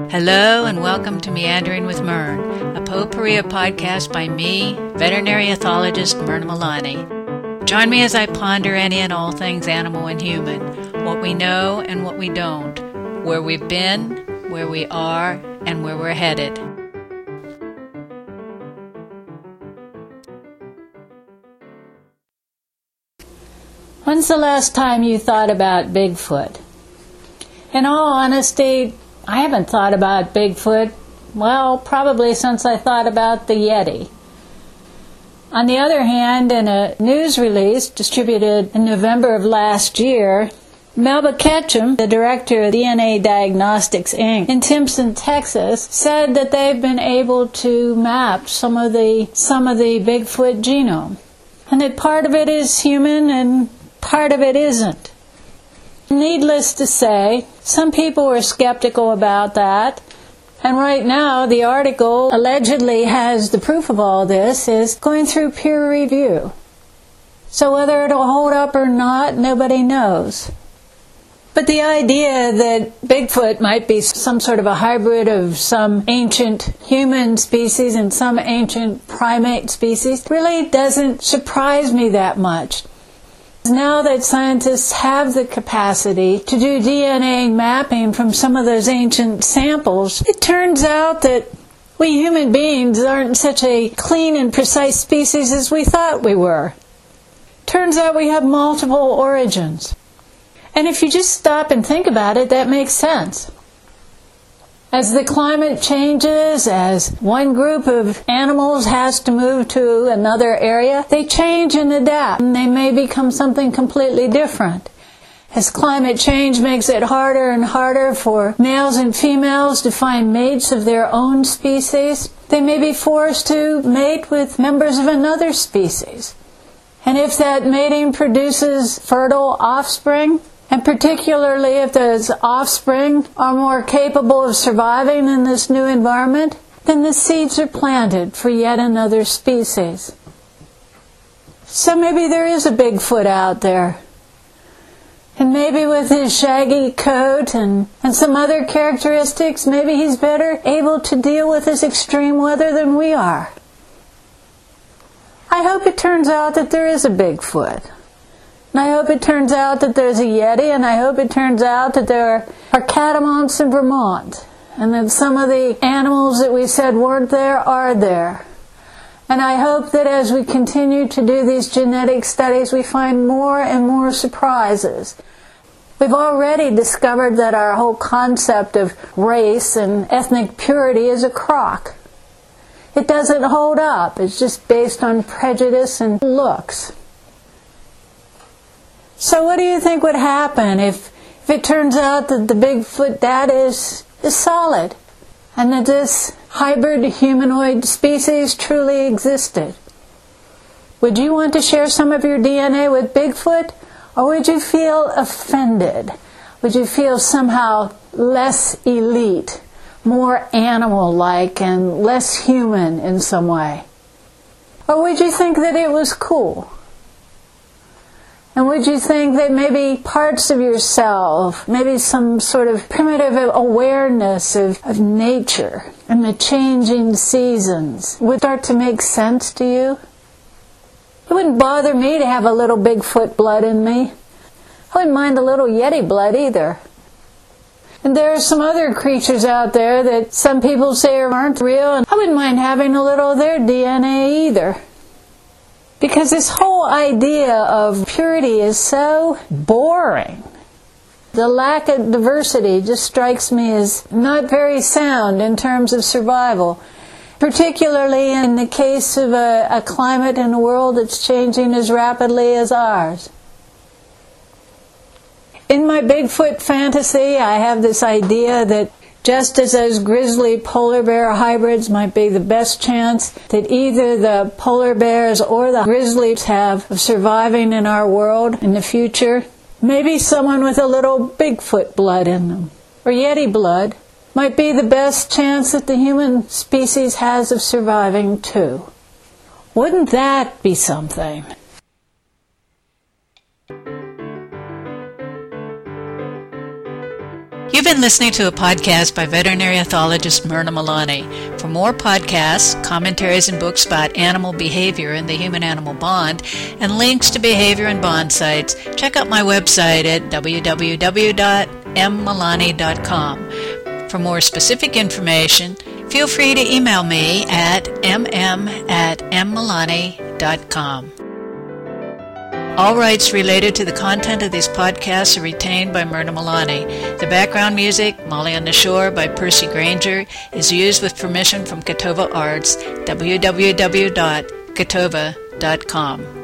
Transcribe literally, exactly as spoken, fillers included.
Hello and welcome to Meandering with Mern, a potpourri of podcast by me, veterinary ethologist Myrna Milani. Join me as I ponder any and all things animal and human, what we know and what we don't, where we've been, where we are, and where we're headed. When's the last time you thought about Bigfoot? In all honesty, I haven't thought about Bigfoot, well, probably since I thought about the Yeti. On the other hand, in a news release distributed in November of last year, Melba Ketchum, the director of D N A Diagnostics, Incorporated in Timpson, Texas, said that they've been able to map some of the some of the Bigfoot genome, and that part of it is human and part of it isn't. Needless to say, some people were skeptical about that, and right now the article allegedly has the proof of all this is going through peer review. So whether it'll hold up or not, nobody knows. But the idea that Bigfoot might be some sort of a hybrid of some ancient human species and some ancient primate species really doesn't surprise me that much. Now that scientists have the capacity to do D N A mapping from some of those ancient samples, it turns out that we human beings aren't such a clean and precise species as we thought we were. Turns out we have multiple origins. And if you just stop and think about it, that makes sense. As the climate changes, as one group of animals has to move to another area, they change and adapt, and they may become something completely different. As climate change makes it harder and harder for males and females to find mates of their own species, they may be forced to mate with members of another species. And if that mating produces fertile offspring, and particularly if those offspring are more capable of surviving in this new environment, then the seeds are planted for yet another species. So maybe there is a Bigfoot out there. And maybe with his shaggy coat and, and some other characteristics, maybe he's better able to deal with this extreme weather than we are. I hope it turns out that there is a Bigfoot. And I hope it turns out that there's a Yeti, and I hope it turns out that there are catamounts in Vermont, and that some of the animals that we said weren't there are there. And I hope that as we continue to do these genetic studies, we find more and more surprises. We've already discovered that our whole concept of race and ethnic purity is a crock. It doesn't hold up. It's just based on prejudice and looks. So what do you think would happen if, if it turns out that the Bigfoot data is, is solid, and that this hybrid humanoid species truly existed? Would you want to share some of your D N A with Bigfoot, or would you feel offended? Would you feel somehow less elite, more animal-like, and less human in some way? Or would you think that it was cool? And would you think that maybe parts of yourself, maybe some sort of primitive awareness of, of nature and the changing seasons would start to make sense to you? It wouldn't bother me to have a little Bigfoot blood in me. I wouldn't mind a little Yeti blood either. And there are some other creatures out there that some people say aren't real, and I wouldn't mind having a little of their D N A either. Because this whole idea of purity is so boring. The lack of diversity just strikes me as not very sound in terms of survival, particularly in the case of a, a climate and a world that's changing as rapidly as ours. In my Bigfoot fantasy, I have this idea that just as those grizzly polar bear hybrids might be the best chance that either the polar bears or the grizzlies have of surviving in our world in the future, maybe someone with a little Bigfoot blood in them, or Yeti blood, might be the best chance that the human species has of surviving too. Wouldn't that be something? You've been listening to a podcast by veterinary ethologist Myrna Malani. For more podcasts, commentaries, and books about animal behavior and the human-animal bond, and links to behavior and bond sites, check out my website at w w w dot m malani dot com. For more specific information, feel free to email me at m m at m malani dot com. All rights related to the content of these podcasts are retained by Myrna Malani. The background music, Molly on the Shore by Percy Granger, is used with permission from Catova Arts, w w w dot catova dot com.